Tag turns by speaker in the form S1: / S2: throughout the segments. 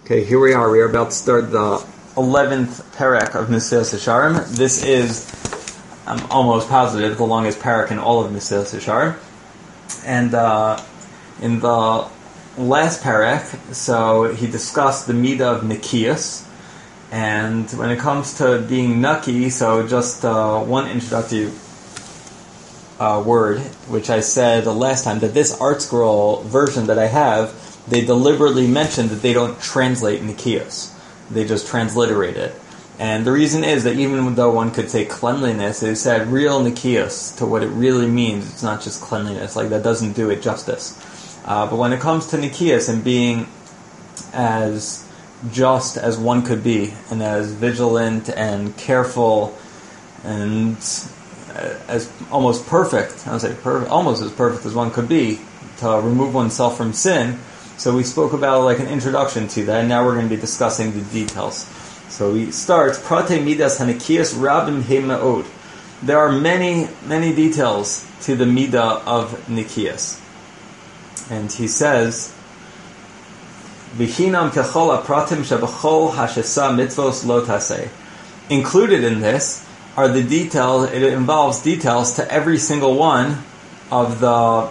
S1: Okay, here we are. We are about to start the 11th parak of Mesilas Yesharim. This is, I'm almost positive, the longest parak in all of Mesilas Yesharim. And in the last parak, so he discussed the midah of Nikias. And when it comes to being Naki, so just one introductory word, which I said the last time, that this art scroll version that I have, they deliberately mentioned that they don't translate Nikias. They just transliterate it. And the reason is that even though one could say cleanliness, it said real Nikias to what it really means. It's not just cleanliness. Like, that doesn't do it justice. But when it comes to Nikias and being as just as one could be, and as vigilant and careful and as almost perfect, I would say almost as perfect as one could be, to remove oneself from sin. So we spoke about like an introduction to that, and now we're going to be discussing the details. So we start, Prate Midas Hanikias Rabim Heima'od. There are many, many details to the midah of Nikias. And he says, V'hinam kechol apratim shebechol hashesa mitzvos lo taseh. Included in this are the details, it involves details to every single one of the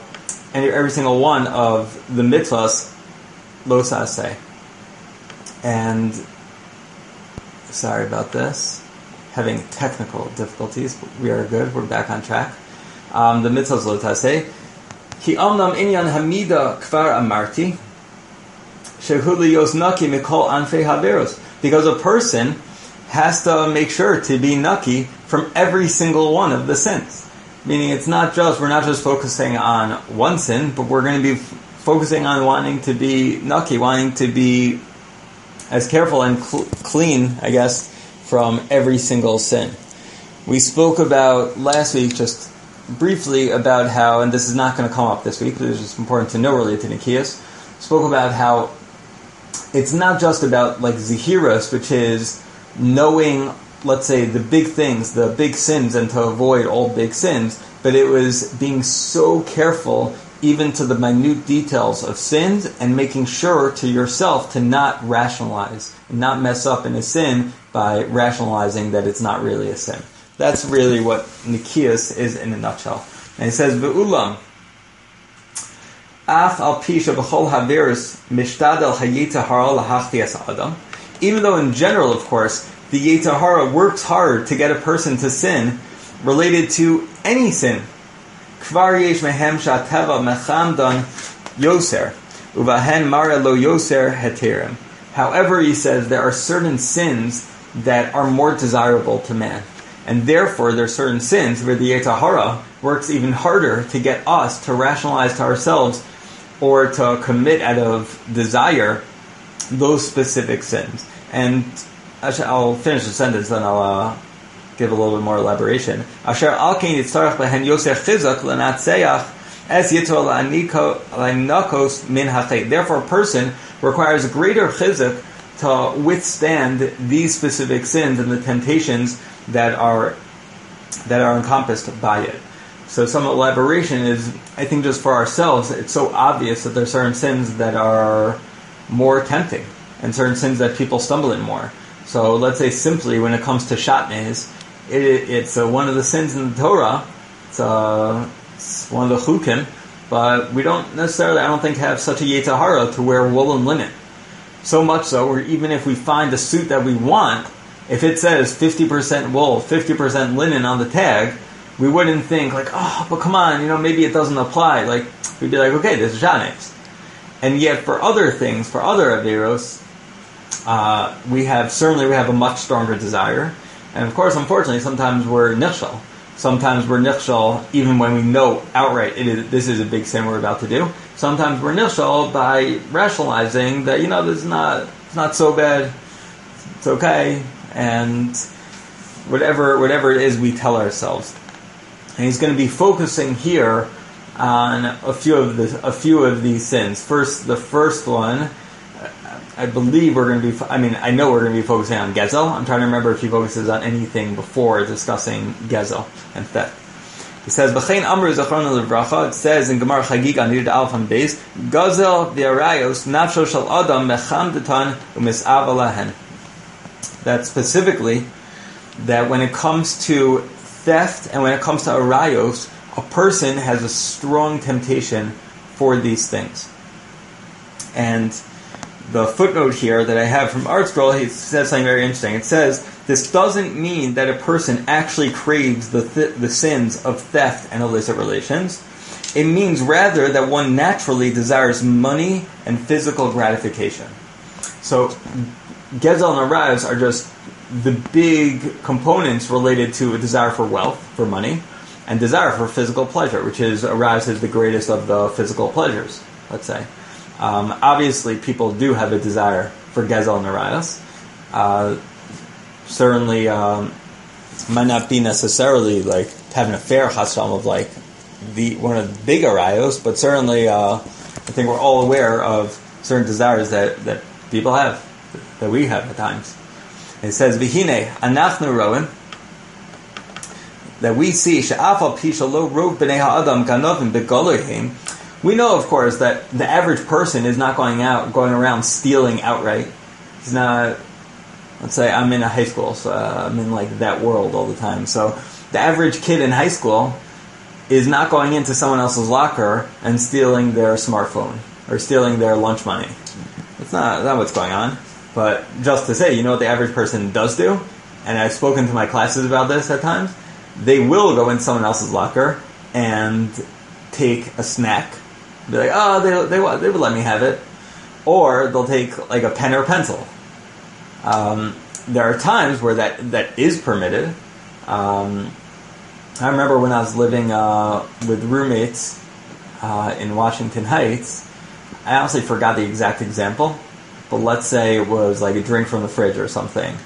S1: mitzvahs lo taseh. And sorry about this, having technical difficulties, but we are good, we're back on track. The mitzvahs lo taseh. Ki amnam inyan hamida kvar amarti shehu liyos naki mikol anfei haveros. Because a person has to make sure to be naki from every single one of the sins. Meaning we're not just focusing on one sin, but we're going to be focusing on wanting to be naki, wanting to be as careful and clean, I guess, from every single sin. We spoke about last week, just briefly, about how, and this is not going to come up this week, but it's just important to know related to Nikias, spoke about how it's not just about like Zihiras, which is knowing, let's say, the big things, the big sins, and to avoid all big sins, but it was being so careful even to the minute details of sins and making sure to yourself to not rationalize and not mess up in a sin by rationalizing that it's not really a sin. That's really what Nikias is in a nutshell. And he says, Ve'ulam, Ach al pisha b'chol haveris mishtadel hayetahara lahachtias adam. Even though in general, of course, the Yetahara works hard to get a person to sin related to any sin. Kvar yesh mehem shateva mechamdan yoser, uvahen mara lo yoser heterim. However, he says there are certain sins that are more desirable to man. And therefore, there are certain sins where the Yetahara works even harder to get us to rationalize to ourselves or to commit out of desire those specific sins. And I'll finish the sentence, then I'll give a little bit more elaboration. Asher alkein yitzarach behen yoser chizak lenatseach es yitro la'inakos min hachet. Therefore, a person requires a greater chizak to withstand these specific sins and the temptations that are encompassed by it. So some elaboration is, I think just for ourselves, it's so obvious that there are certain sins that are more tempting and certain sins that people stumble in more. So let's say simply when it comes to shatnez, it's one of the sins in the Torah. It's one of the chukim, but we don't necessarily, I don't think, have such a yetahara to wear woolen linen. So much so, where even if we find a suit that we want, if it says 50% wool, 50% linen on the tag, we wouldn't think like, oh, but come on, maybe it doesn't apply. Like, we'd be like, okay, this is shatnez. And yet for other things, for other averos, we have a much stronger desire. And of course, unfortunately, sometimes we're nichshal. Sometimes we're nichshal even when we know outright this is a big sin we're about to do. Sometimes we're nichshal by rationalizing that, this is it's not so bad, it's okay, and whatever it is we tell ourselves. And he's going to be focusing here on a few of these sins. The first one, I believe I know we're going to be focusing on Gezel. I'm trying to remember if he focuses on anything before discussing Gezel and theft. He says, "B'chein Amru Zachrona Livracha." It says in Gemara Chagig Anid Alf Beis, "Gazel v'arayos nafsho shel adam mechamdetan u'misav alahen." That specifically, that when it comes to theft and when it comes to arayos, a person has a strong temptation for these things. And the footnote here that I have from ArtScroll, he says something very interesting. It says, this doesn't mean that a person actually craves the sins of theft and illicit relations. It means rather that one naturally desires money and physical gratification. So, Gezel and Arayos are just the big components related to a desire for wealth, for money, and desire for physical pleasure, which is Arayos is the greatest of the physical pleasures, let's say. Obviously, people do have a desire for Gezel and Arayos. Certainly, might not be necessarily like having a fair chasam of like one of the big Arayos, but certainly, I think we're all aware of certain desires that people have, that we have at times. And it says, "V'hine anachnu roim," that we see she'afal pi shelo rov b'nei ha'adam ganovim begolohim. We know, of course, that the average person is not going around stealing outright. He's not. Let's say I'm in a high school, so I'm in like that world all the time. So the average kid in high school is not going into someone else's locker and stealing their smartphone or stealing their lunch money. It's not what's going on. But just to say, you know what the average person does do? And I've spoken to my classes about this at times. They will go into someone else's locker and take a snack. Be like, oh, they would let me have it. Or they'll take like a pen or pencil. There are times where that is permitted. I remember when I was living with roommates in Washington Heights, I honestly forgot the exact example, but let's say it was like a drink from the fridge or something.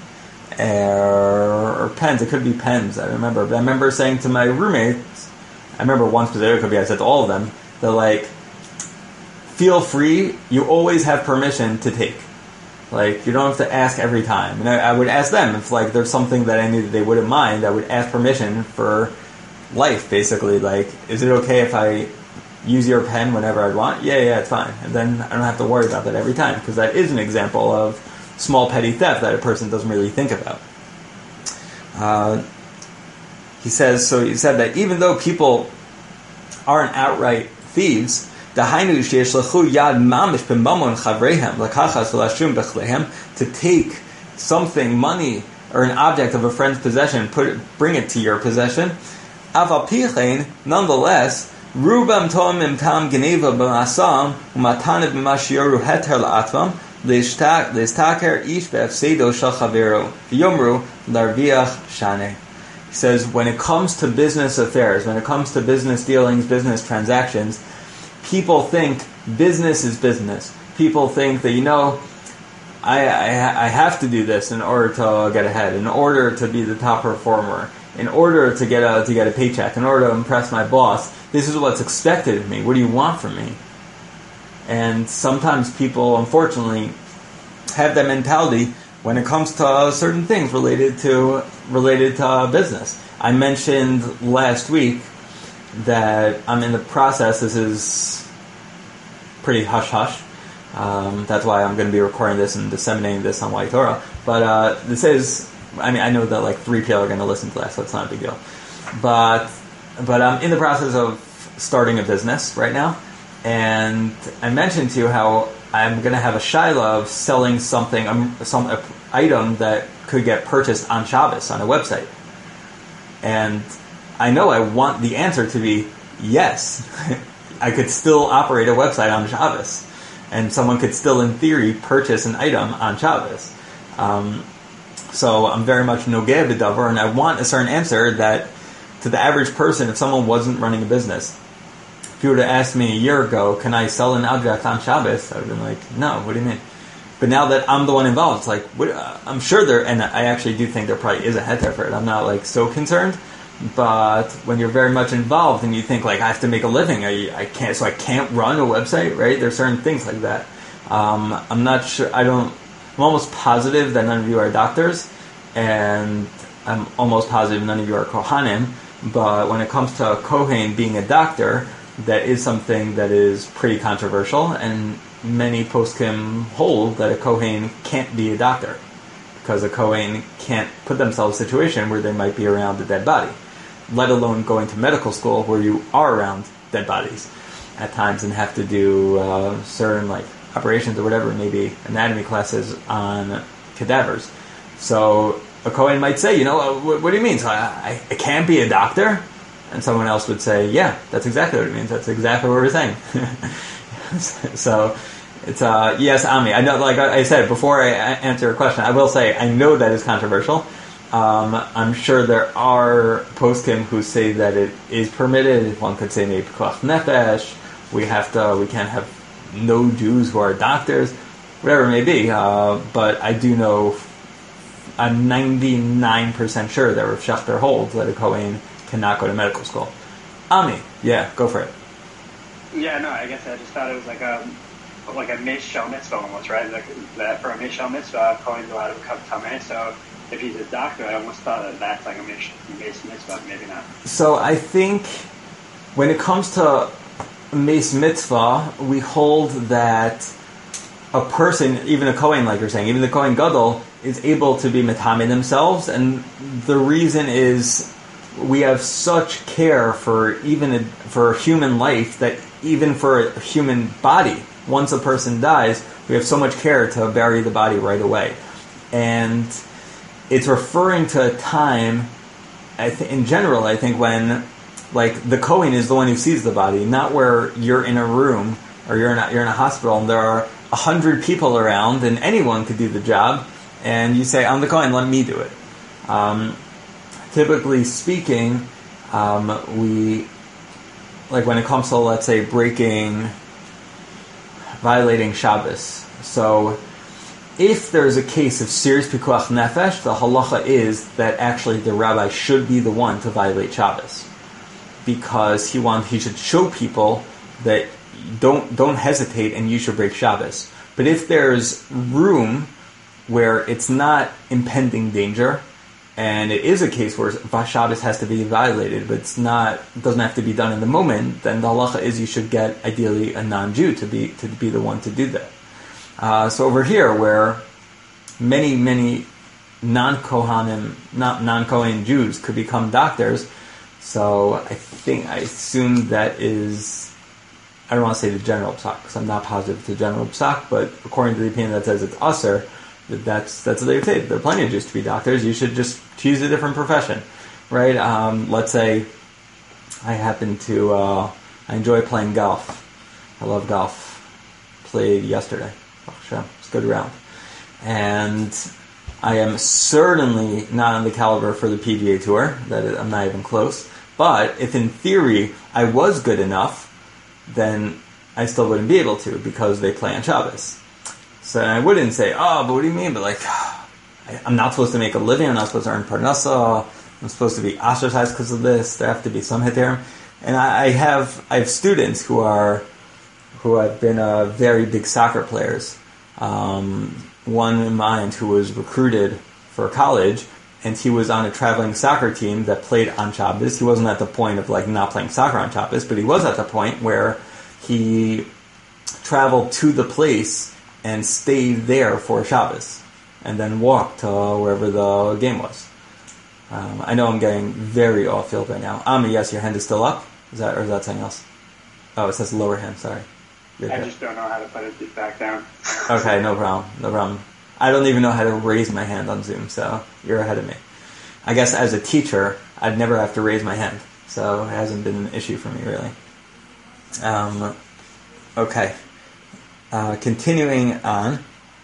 S1: Or pens, it could be pens, I remember. But I remember saying to my roommates, I remember one specifically, I said to all of them, that like, feel free, you always have permission to take. Like, you don't have to ask every time. And I would ask them if, like, there's something that I knew that they wouldn't mind, I would ask permission for life, basically. Like, is it okay if I use your pen whenever I want? Yeah, it's fine. And then I don't have to worry about that every time, because that is an example of small petty theft that a person doesn't really think about. He said that even though people aren't outright thieves, to take something, money, or an object of a friend's possession, bring it to your possession. Nonetheless, rubam to'amim tam geneva b'masam u'matana b'mashiyoru heter la'atvam le'istaker ish be'afsedo shel chaveru v'yomru l'arviach shaneh. He says, when it comes to business affairs, when it comes to business dealings, business transactions, people think business is business. People think that, I have to do this in order to get ahead, in order to be the top performer, in order to get a paycheck, in order to impress my boss. This is what's expected of me. What do you want from me? And sometimes people, unfortunately, have that mentality when it comes to certain things related to business. I mentioned last week that I'm in the process. This is pretty hush-hush. That's why I'm going to be recording this and disseminating this on White Torah. But this is, I know that like 3 people are going to listen to that, so it's not a big deal. But I'm in the process of starting a business right now. And I mentioned to you how I'm going to have a shaila of selling something, some item that could get purchased on Shabbos on a website. And I know I want the answer to be yes. I could still operate a website on Shabbos, and someone could still, in theory, purchase an item on Shabbos. So I'm very much nogeh b'davar, and I want a certain answer that, to the average person, if someone wasn't running a business, if you were to ask me a year ago, can I sell an object on Shabbos? I would have been like, no, what do you mean? But now that I'm the one involved, it's like, I'm sure and I actually do think there probably is a heter for it. I'm not like so concerned. But when you're very much involved and you think like I have to make a living, I can't run a website, right? There's certain things like that. I'm not sure. I'm almost positive that none of you are doctors, and I'm almost positive none of you are kohanim. But when it comes to a Kohen being a doctor, that is something that is pretty controversial, and many poskim hold that a Kohen can't be a doctor, because a Kohen can't put themselves in a situation where they might be around a dead body, let alone going to medical school where you are around dead bodies at times and have to do certain like operations or whatever, maybe anatomy classes on cadavers. So a Kohen might say, what do you mean? So I can't be a doctor? And someone else would say, yeah, that's exactly what it means. That's exactly what we're saying. So it's, yes, Ami. I know, like I said, before I answer your question, I will say I know that is controversial. I'm sure there are poskim who say that it is permitted. One could say maybe pikuach nefesh. We can't have no Jews who are doctors, whatever it may be. But I do know, I'm 99% sure that Rav Shechter holds that a Kohen cannot go to medical school. Ami, yeah, go for it.
S2: Yeah, no, I guess I just thought it was like a mishal mitzvah almost, right? Like that for a mishal mitzvah, Kohen's allowed to become tameh. So if he's a doctor, I almost thought that that's like a mace mitzvah, maybe not.
S1: So I think when it comes to mace mitzvah, we hold that a person, even a Kohen, like you're saying, even the Kohen Gadol, is able to be metameh themselves, and the reason is we have such care for for human life that even for a human body, once a person dies, we have so much care to bury the body right away. And it's referring to a time, in general, I think, when like the Kohen is the one who sees the body, not where you're in a room or you're in a hospital and there are 100 people around and anyone could do the job, and you say, I'm the Kohen, let me do it. Typically speaking, we, like when it comes to, let's say, violating Shabbos. So if there's a case of serious pikuach nefesh, the halacha is that actually the rabbi should be the one to violate Shabbos, because he should show people that don't hesitate and you should break Shabbos. But if there's room where it's not impending danger, and it is a case where Shabbos has to be violated, but it doesn't have to be done in the moment, then the halacha is you should get ideally a non-Jew to be the one to do that. So over here, where many non-Kohanim, non-Kohen Jews could become doctors, so I assume that is, I don't want to say the general psak, because I'm not positive it's the general psak, but according to the opinion that says it's usher, that's what they say. There are plenty of Jews to be doctors. You should just choose a different profession, right? Let's say I enjoy playing golf. I love golf. Played yesterday. It's a good round. And I am certainly not on the caliber for the PGA Tour. I'm not even close. But if in theory I was good enough, then I still wouldn't be able to, because they play on Shabbos. So I wouldn't say, but what do you mean? But like, I'm not supposed to make a living. I'm not supposed to earn parnasa. I'm supposed to be ostracized because of this. There have to be some heterim. And I have students who have been very big soccer players. One in mind who was recruited for college, and he was on a traveling soccer team that played on Shabbos. He wasn't at the point of like not playing soccer on Shabbos, but he was at the point where he traveled to the place and stayed there for Shabbos, and then walked to wherever the game was. I know I'm getting very off field right now. Ami, yes, your hand is still up? Is that something else? Oh, it says lower hand, sorry.
S2: I just don't know how to put it back down.
S1: Okay, no problem. I don't even know how to raise my hand on Zoom, so you're ahead of me. I guess as a teacher, I'd never have to raise my hand, so it hasn't been an issue for me, really. Okay. Continuing on,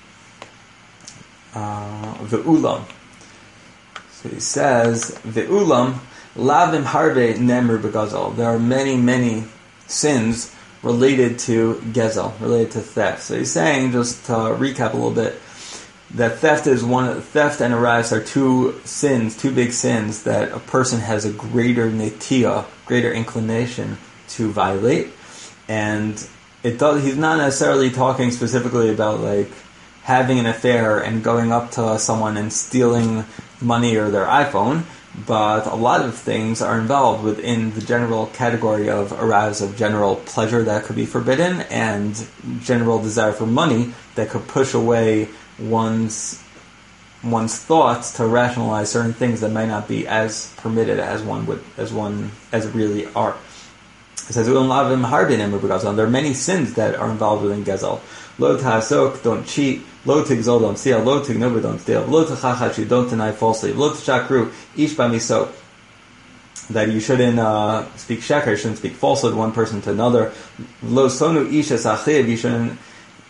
S1: Ve'ulam. So he says, Ve'ulam, lavim harve nemru begazal. There are many sins related to gezel, related to theft. So he's saying, just to recap a little bit, that theft and arise are two big sins that a person has a greater netiya, greater inclination to violate. And he's not necessarily talking specifically about like having an affair and going up to someone and stealing money or their iPhone, but a lot of things are involved within the general category of arouse of general pleasure that could be forbidden and general desire for money that could push away one's thoughts to rationalize certain things that might not be as permitted as it really are. It says, there are many sins that are involved within Gezel. Lo ta'asok, don't cheat. Lo tigzol, don't steal. Lo tignover, don't steal. Lo t'chachashu, don't deny falsely. Lo t'shakru, ish b'miso. That you shouldn't speak sheker, you shouldn't speak falsehood one person to another. Lo sonu ish es achiv, you shouldn't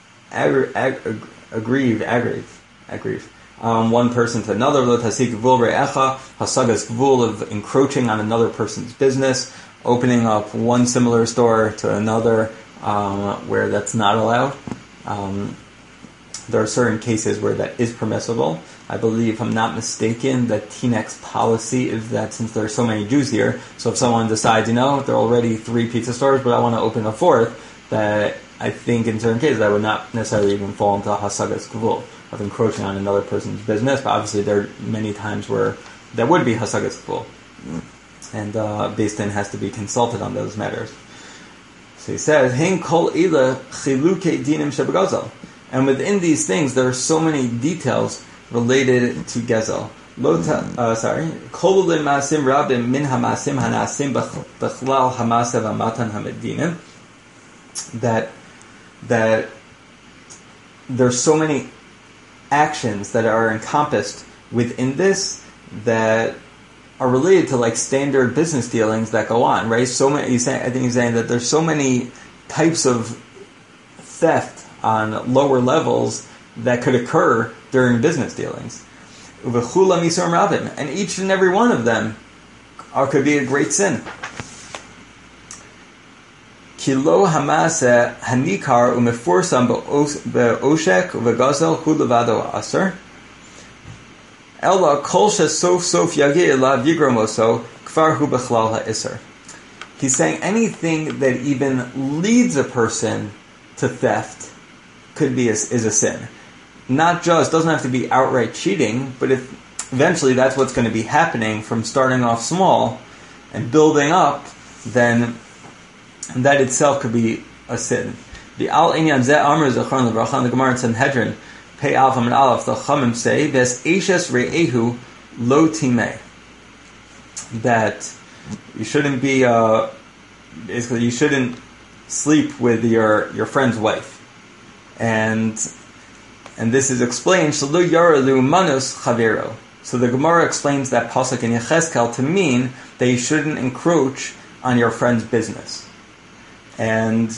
S1: aggrieve one person to another. Lo tasik gvul re'echa, hasagas gvul of encroaching on another person's business, opening up one similar store to another where that's not allowed. There are certain cases where that is permissible. I believe, if I'm not mistaken, that Tinex's policy is that since there are so many Jews here, so if someone decides, there are already 3 pizza stores, but I want to open a 4th, that I think in certain cases that would not necessarily even fall into Hasagas Gvul, of encroaching on another person's business, but obviously there are many times where there would be Hasagas Gvul. And Beis Din has to be consulted on those matters. So he says, "Hein kol ila chiluke dinim shebegazel," and within these things there are so many details related to gezel. Kol lemaasim rabim min hamaasim hanasim bechlal hamasav amatan hamedinim. That there's so many actions that are encompassed within this that are related to standard business dealings that go on, right? So many. I think he's saying that there's so many types of theft on lower levels that could occur during business dealings. And each and every one of them could be a great sin. Kilo hamase hanikar umeforsam beoshek uvegazel hu levado aser. Ella kolsha sof yageh elav yigramoso kfar hu bechlal ha'isser. He's saying anything that even leads a person to theft is a sin. Not just, doesn't have to be outright cheating, but if eventually that's what's going to be happening from starting off small and building up, then that itself could be a sin. The Al Inyan Zeh Amr Zechron Levrachan, the Gemara in Sanhedrin, Pei Alpha and Aleph, the Chamim say, Ves Eishes Re'ehu Lo Timeh. That you shouldn't be, basically you shouldn't sleep with your friend's wife. And this is explained, Shalu Yaralu Manus Chavero. So the Gemara explains that pasuk in Yechezkel to mean that you shouldn't encroach on your friend's business. And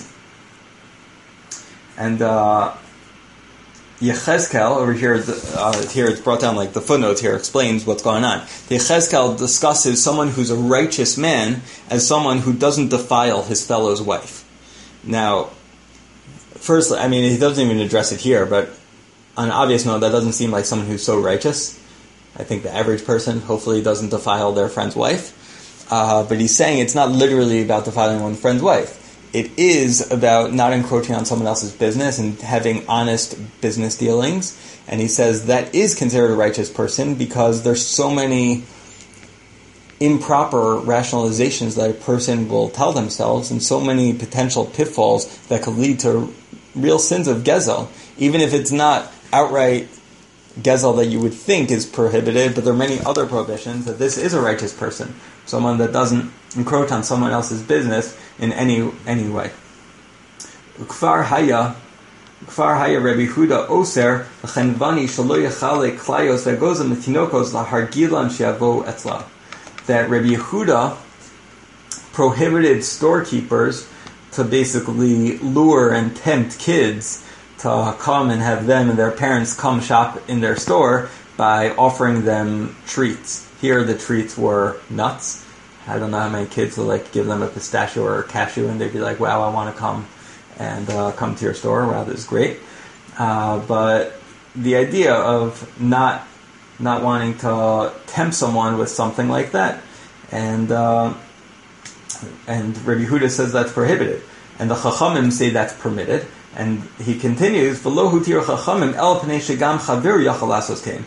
S1: Yechezkel, over here, here it's brought down the footnotes here, explains what's going on. The Yechezkel discusses someone who's a righteous man as someone who doesn't defile his fellow's wife. Now, first, he doesn't even address it here, but on an obvious note, that doesn't seem like someone who's so righteous. I think the average person hopefully doesn't defile their friend's wife. But he's saying it's not literally about defiling one's friend's wife. It is about not encroaching on someone else's business and having honest business dealings. And he says that is considered a righteous person because there's so many improper rationalizations that a person will tell themselves and so many potential pitfalls that could lead to real sins of gezel, even if it's not outright gezel that you would think is prohibited, but there are many other prohibitions that this is a righteous person, someone that doesn't encroach on someone else's business in any way. Kfar Haya Rabbi Huda Oser L'chenvani Shalo Yachale Klayos Vegozem Tinokos LaHargilan Sheavo Etzla. That Rabbi Yehuda prohibited storekeepers to basically lure and tempt kids to come and have them and their parents come shop in their store by offering them treats. Here the treats were nuts. I don't know how many kids will give them a pistachio or a cashew and they'd be like, wow, I want to come and come to your store. Wow, this is great. But the idea of not wanting to tempt someone with something like that, and Rabbi Yehuda says that's prohibited, and the Chachamim say that's permitted, and he continues, "V'lo hutir Chachamim el pnei shegam chaver yachal lasos kein."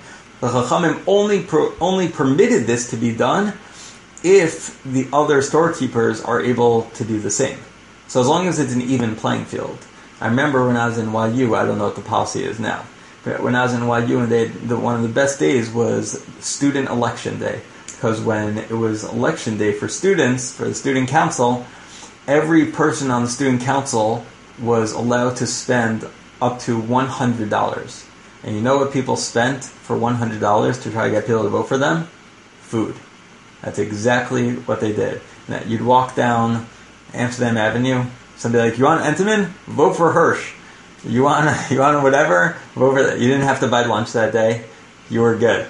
S1: The Chachamim only permitted this to be done if the other storekeepers are able to do the same. So as long as it's an even playing field. I remember when I was in YU, I don't know what the policy is now, but when I was in YU, and one of the best days was student election day. Because when it was election day for students, for the student council, every person on the student council was allowed to spend up to $100. And you know what people spent for $100 to try to get people to vote for them? Food. That's exactly what they did. You'd walk down Amsterdam Avenue, somebody like, you want Entenmann? Vote for Hirsch. You want whatever? Vote for that. You didn't have to buy lunch that day. You were good.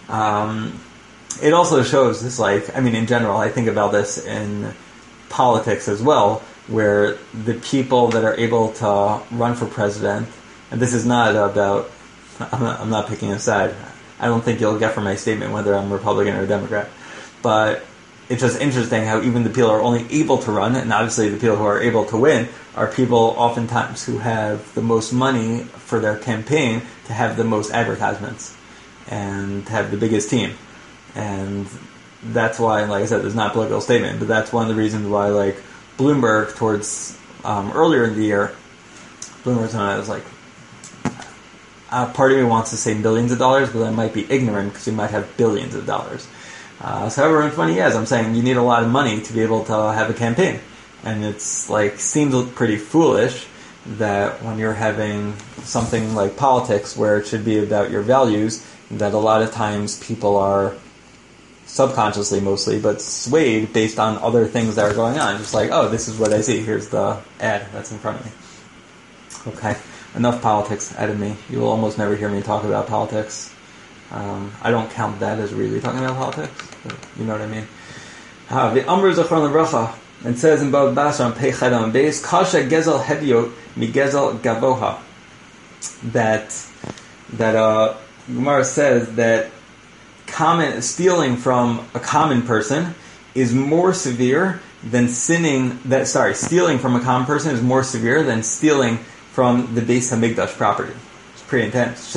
S1: It also shows this, in general, I think about this in politics as well, where the people that are able to run for president, and this is not about, I'm not picking a side. I don't think you'll get from my statement whether I'm Republican or Democrat. But it's just interesting how even the people who are only able to run, and obviously the people who are able to win, are people oftentimes who have the most money for their campaign to have the most advertisements and to have the biggest team. And that's why, like I said, there's not a political statement, but that's one of the reasons why, Bloomberg, towards earlier in the year, Bloomberg was like, part of me wants to say millions of dollars, but I might be ignorant because you might have billions of dollars. So however much money he has, I'm saying you need a lot of money to be able to have a campaign. And it's seems pretty foolish that when you're having something like politics where it should be about your values, that a lot of times people are subconsciously mostly, but swayed based on other things that are going on. Just this is what I see. Here's the ad that's in front of me. Okay, enough politics out of me. You will almost never hear me talk about politics. I don't count that as really talking about politics, but you know what I mean. The Amr Zachron Levracha, it says in Bava Basra on Pei Chet on Beis, Kasha Gezel Hediot Mi Gezel Gavoha. That Gemara says that stealing from a common person is more severe than stealing from a common person is more severe than stealing from the Beis Hamikdash property. It's pretty intense.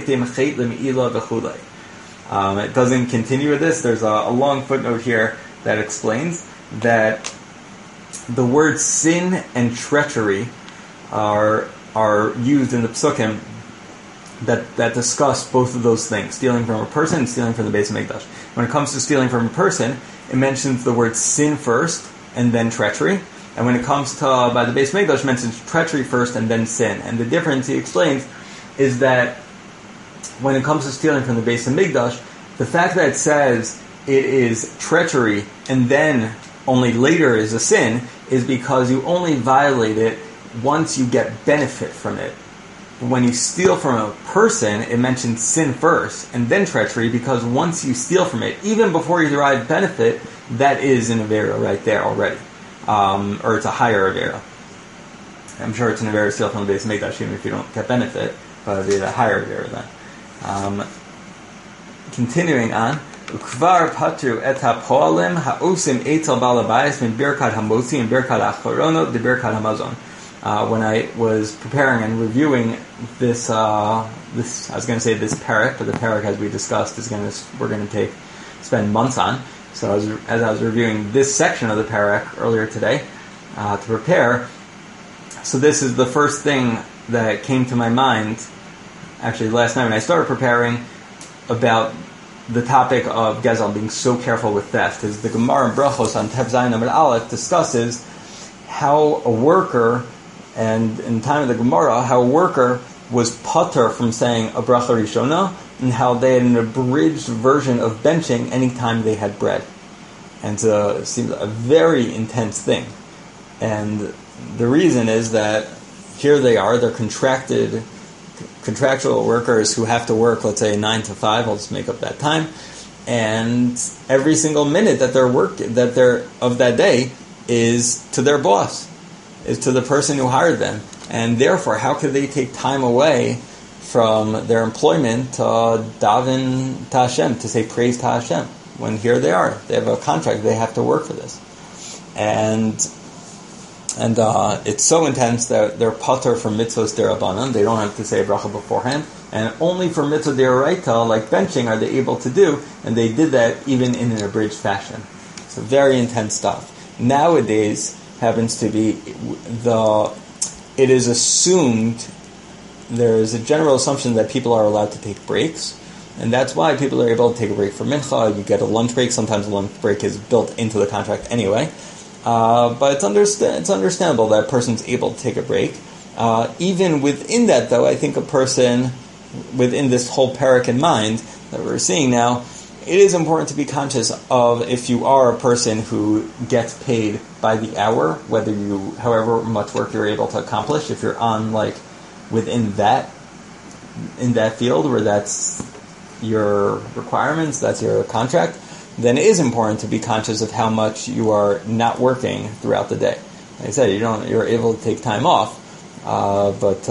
S1: It doesn't continue with this. There's a long footnote here that explains that the words sin and treachery are used in the Psukim that discuss both of those things, stealing from a person and stealing from the Beis Hamikdash. When it comes to stealing from a person, it mentions the word sin first and then treachery. And when it comes to by the Beis Hamikdash, it mentions treachery first and then sin. And the difference, he explains, is that when it comes to stealing from the Beis Hamikdash, the fact that it says it is treachery and then only later is a sin is because you only violate it once you get benefit from it. When you steal from a person, it mentions sin first and then treachery, because once you steal from it, even before you derive benefit, that is an avera right there already. Or it's a higher avera. I'm sure it's an avera to steal from the Beis Hamikdash even if you don't get benefit, but it'd be a higher avera then. Continuing on, Ukvar patru et hapoalim ha'osim eitel balabayis min birkat hamotzi and birkat achorono de birkat hamazon. When I was preparing and reviewing this parak, but the parak, as we discussed, we're going to spend months on. So as I was reviewing this section of the parak earlier today to prepare, so this is the first thing that came to my mind. Actually, last night when I started preparing about the topic of Gezel being so careful with theft, is the Gemara in Brachos on Tev Zayin Amud Aleph discusses how a worker. And in the time of the Gemara, how a worker was pater from saying a bracha rishona, and how they had an abridged version of benching anytime they had bread. And so it seems a very intense thing. And the reason is that here they are, they're contractual workers who have to work, let's say 9 to 5, I'll just make up that time, and every single minute that they're of that day is to their boss, is to the person who hired them. And therefore, how could they take time away from their employment to daven to Hashem, to say praise to Hashem, when here they are, they have a contract, they have to work for this. And it's so intense that they're pater from mitzvos derabanan. They don't have to say a bracha beforehand. And only for mitzvah deoraita, like benching, are they able to do, and they did that even in an abridged fashion. So very intense stuff. Nowadays happens to be it is assumed, there is a general assumption that people are allowed to take breaks, and that's why people are able to take a break for mincha. You get a lunch break. Sometimes a lunch break is built into the contract anyway. But it's understandable that a person's able to take a break. Even within that, though, I think a person, within this whole parak in mind that we're seeing now, it is important to be conscious of if you are a person who gets paid by the hour, however much work you're able to accomplish, if you're on within that, in that field where that's your requirements, that's your contract, then it is important to be conscious of how much you are not working throughout the day. Like I said, you're able to take time off, but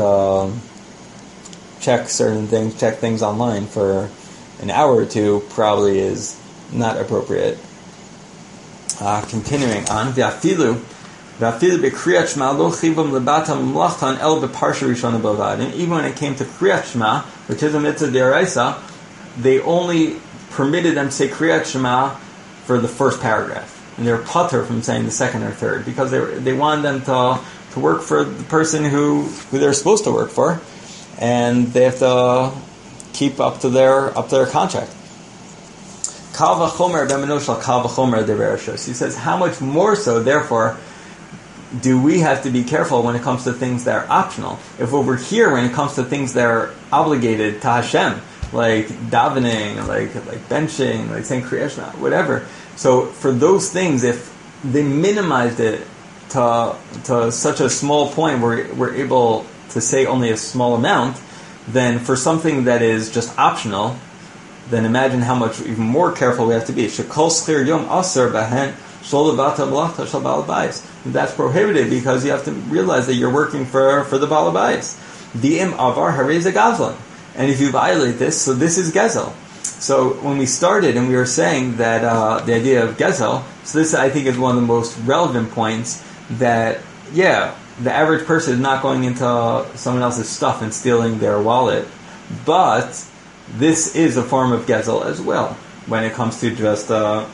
S1: check things online for an hour or two probably is not appropriate. Continuing on, v'afilu b'kriyat shema lo chibum lebatam mlachtan el b'parsha rishona bavad. And even when it came to kriyat shema, which is a mitzvah deraisa, they only permitted them to say kriyat shema for the first paragraph, and they're patur from saying the second or third because they wanted them to work for the person who they're supposed to work for, and they have to keep up to their contract. Kal v'chomer b'menoshal kal v'chomer deverashos. He says, how much more so, therefore, do we have to be careful when it comes to things that are optional? If over here, when it comes to things that are obligated to Hashem, like davening, like benching, like saying Kriya Shema, whatever. So for those things, if they minimized it to such a small point where we're able to say only a small amount, then for something that is just optional, then imagine how much even more careful we have to be. Shekol schir yom aser bahen shol levata malachta shel baal bayis. That's prohibited because you have to realize that you're working for the baal bayis. Di'im avar harei ze gazlan. And if you violate this, so this is gezel. So when we started and we were saying that the idea of gezel, so this I think is one of the most relevant points, that the average person is not going into someone else's stuff and stealing their wallet, but this is a form of gezel as well when it comes to just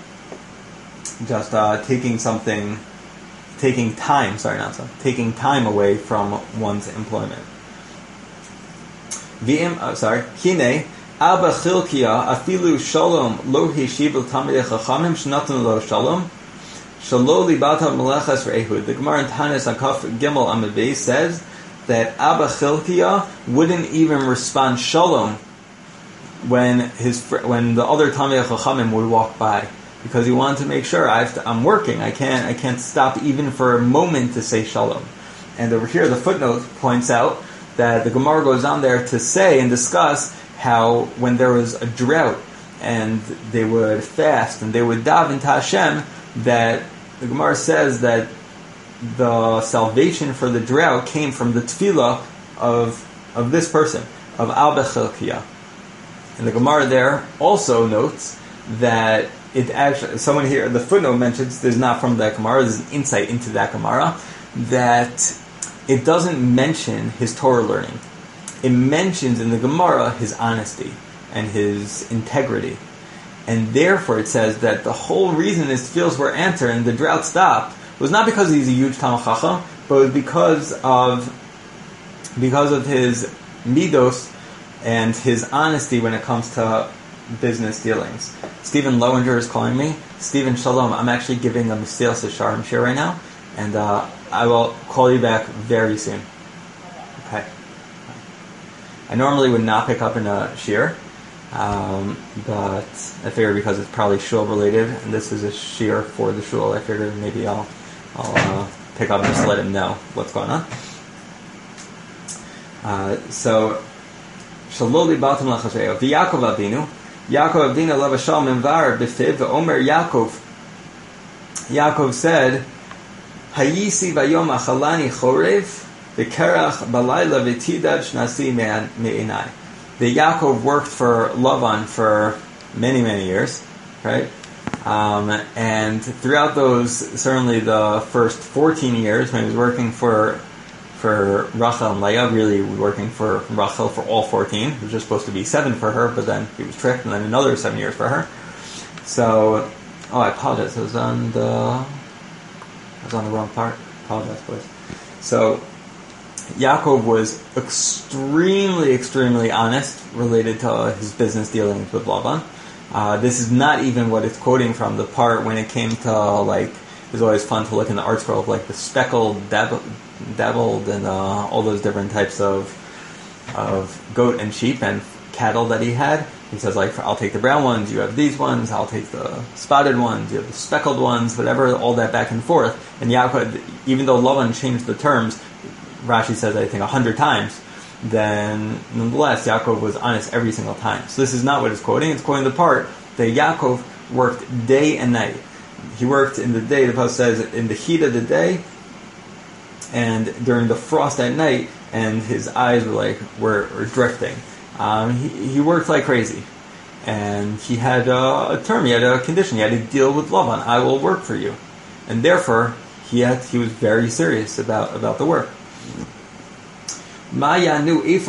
S1: taking time away from one's employment. Hine Abba Chilkiah afilu shalom lo heshibel tamidei chachamim shnatan lo shalom shalo libata melechas re'ehud. The Gemara in Tanis Akaf Gimel Amud Beis says that Abba Chilkiah wouldn't even respond shalom when the other tamidei chachamim would walk by, because he wanted to make sure I'm working. I can't stop even for a moment to say shalom. And over here, the footnote points out that the Gemara goes on there to say and discuss how when there was a drought and they would fast and they would daven to Hashem, that the Gemara says that the salvation for the drought came from the tefillah of this person, of Abba Chilkiah. And the Gemara there also notes that it actually, someone here, the footnote mentions, this is not from that Gemara, this is an insight into that Gemara, that it doesn't mention his Torah learning. It mentions in the Gemara his honesty and his integrity. And therefore it says that the whole reason his tefillos were answered and the drought stopped was not because he's a huge Talmid Chacham, but it was because of his midos and his honesty when it comes to business dealings. Stephen Lowinger is calling me. Stephen, shalom. I'm actually giving a Mesilas Yesharim share right now, and I will call you back very soon. Okay. I normally would not pick up in a shir, but I figured because it's probably shul related, and this is a shir for the shul, I figured maybe I'll pick up and just let him know what's going on. So, Shaloli Batam Lachaseo, V'Yakov Avinu, Yaakov Avinu Lavashal Memvar B'Fiv, Omer Yaakov. Yaakov said, Hayisi Vayom Achalani Chorev, V'Kerach Balayla V'Tidad Shnasi Me'inai. The Yaakov worked for Lavan for many, many years, right? And throughout those, certainly the first 14 years when he was working for for Rachel and Leah, really working for Rachel for all 14. It was just supposed to be 7 for her, but then he was tricked, and then another 7 years for her. So, I apologize. I was on the wrong part. Apologize, boys. So, Yaakov was extremely, extremely honest related to his business dealings with Laban. This is not even what it's quoting from. The part when it came to, like, it was always fun to look in the art scroll of, like, the speckled, dabbled, and all those different types of goat and sheep and cattle that he had. He says, like, I'll take the brown ones, you have these ones, I'll take the spotted ones, you have the speckled ones, whatever, all that back and forth. And Yaakov, even though Laban changed the terms, Rashi says, I think, 100 times, then nonetheless, Yaakov was honest every single time. So this is not what it's quoting. It's quoting the part that Yaakov worked day and night. He worked in the day, the Pasuk says, in the heat of the day, and during the frost at night, and his eyes were drifting. He worked like crazy. And he had a term, he had a condition, he had to deal with Laban. I will work for you. And therefore, he was very serious about the work. He says,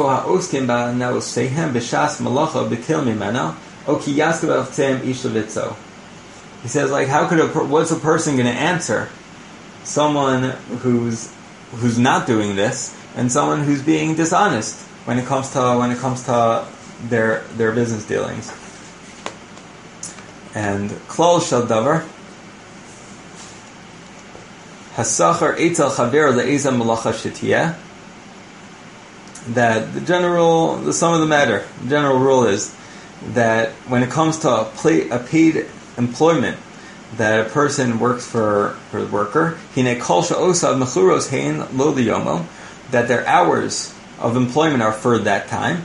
S1: like, what's a person going to answer someone who's not doing this, and someone who's being dishonest when it comes to their business dealings? And klal shel davar hasachar eitel chaver le'eza malacha shetiyeh. That the sum of the matter, the general rule is that when it comes to a paid employment, that a person works for the worker, that their hours of employment are for that time.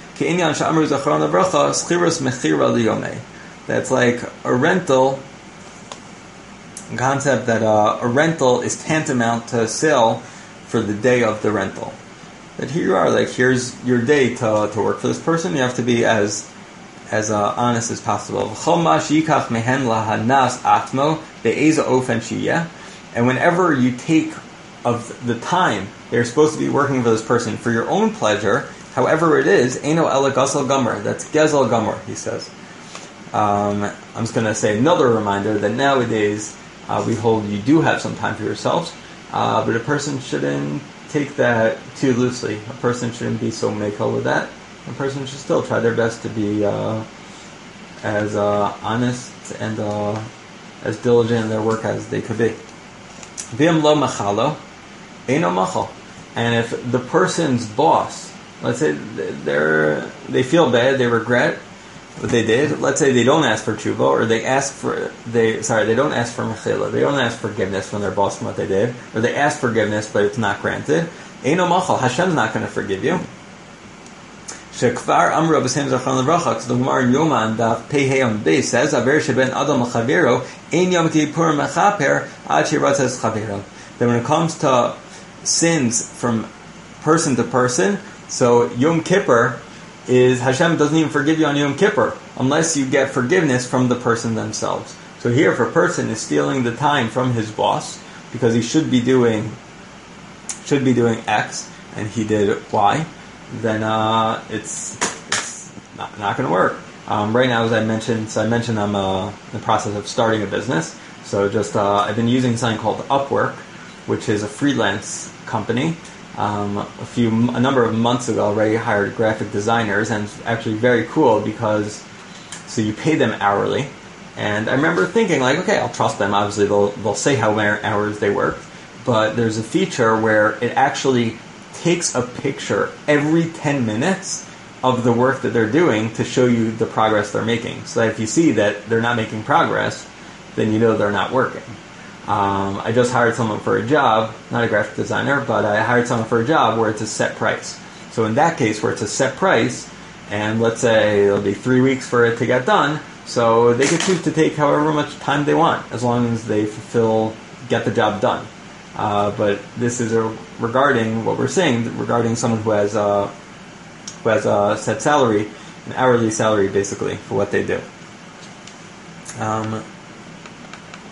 S1: That's like a rental concept, that a rental is tantamount to a sale for the day of the rental. That here you are, like, here's your day to work for this person. You have to be as honest as possible. And whenever you take of the time they're supposed to be working for this person for your own pleasure, however it is, Eino ela gasel gomer. That's gezel gomer, he says. I'm just going to say another reminder that nowadays we hold you do have some time for yourselves, but a person shouldn't take that too loosely. A person shouldn't be so mekel with that. A person should still try their best to be as honest and as diligent in their work as they could be. V'im lo machalo, eino machal. And if the person's boss, let's say they feel bad, they regret what they did. Let's say they don't ask for tshuva, or they don't ask for mechila, they don't ask forgiveness from their boss from what they did, or they ask forgiveness but it's not granted. Eino machal, Hashem's not going to forgive you. Shekvar amru b'shem zachron levracha. Because the Gemara in Yoma and Pei Hey on Beis says, "Aver sheben adam l'chavero ein yom kippur mechaper ad shiratzes chavero." That when it comes to sins from person to person, so Yom Kippur is Hashem doesn't even forgive you on Yom Kippur unless you get forgiveness from the person themselves. So here, if a person is stealing the time from his boss because he should be doing X and he did Y, then it's not going to work. Right now, as I mentioned, I'm in the process of starting a business. So just I've been using something called Upwork, which is a freelance company. A number of months ago, I already hired graphic designers, and it's actually very cool because so you pay them hourly. And I remember thinking, like, okay, I'll trust them. Obviously, they'll say how many hours they work, but there's a feature where it actually takes a picture every 10 minutes of the work that they're doing to show you the progress they're making. So that if you see that they're not making progress, then you know they're not working. I just hired someone for a job, not a graphic designer, but I hired someone for a job where it's a set price. So in that case, where it's a set price, and let's say it'll be 3 weeks for it to get done, so they could choose to take however much time they want, as long as they get the job done. But this is regarding what we're saying, regarding someone who has a set salary, an hourly salary basically, for what they do.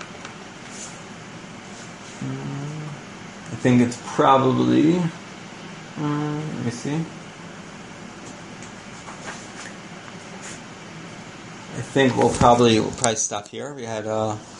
S1: I think it's probably Let me see. I think we'll probably stop here. We had